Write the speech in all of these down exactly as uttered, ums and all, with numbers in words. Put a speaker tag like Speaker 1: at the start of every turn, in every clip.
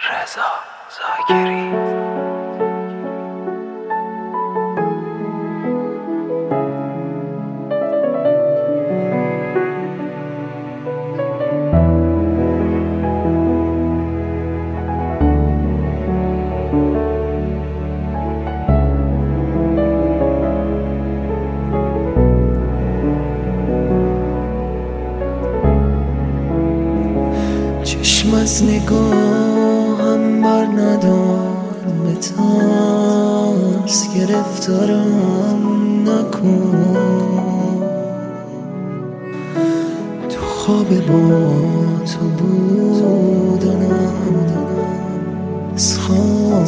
Speaker 1: رضا زاکری.
Speaker 2: چشم از نگاهم بر ندار، به ترس گرفتارم نکن. تو خواب با تو بودنم از خواب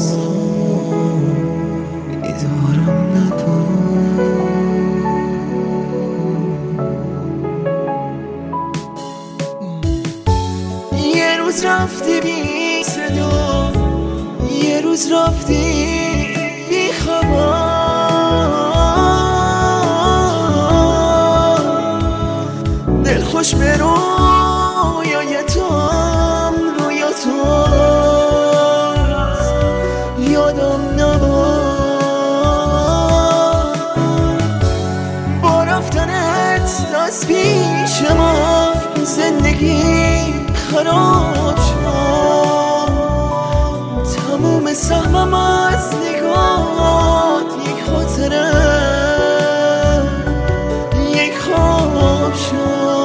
Speaker 2: بیدارم نکن. یه روز رفتی بی صدا، یه روز رفتی بی خبر. دل خوش به رویای توام، رویا تو یادم نباد. با رفتنت از پیش ما زندگی خراب شد. تموم سهمم از نگات یک خاطره، یک خواب شد.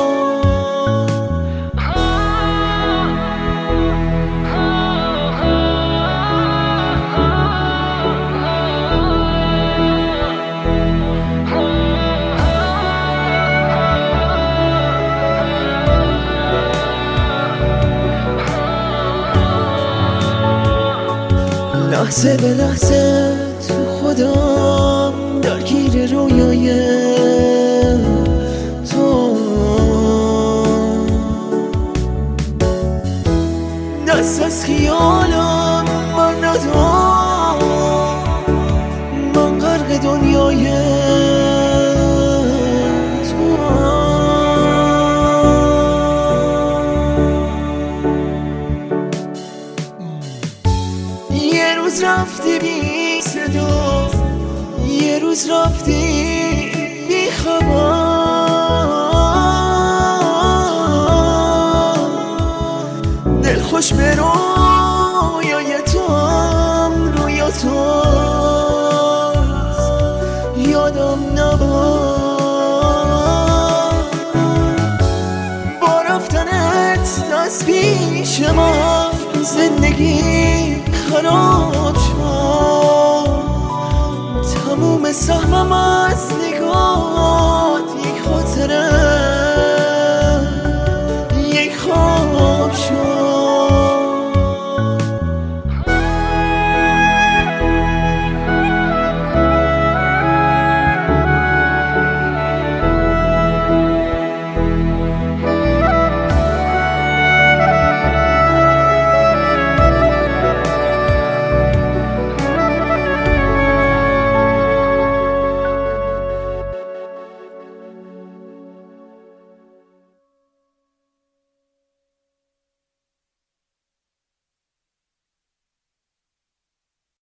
Speaker 2: لحظه به لحظه تو خودم درگیر رویای تو. دست از خیالم من ندار، من غرق دنیای تو. یه روز رفتی بی صدا، یه روز رفتی بی خبر. دل خوش به رویای توام، رویا تو یادم نباد. با رفتنت از پیش ما زندگی خراب شد. تموم سهمم از نگات یک خاطره،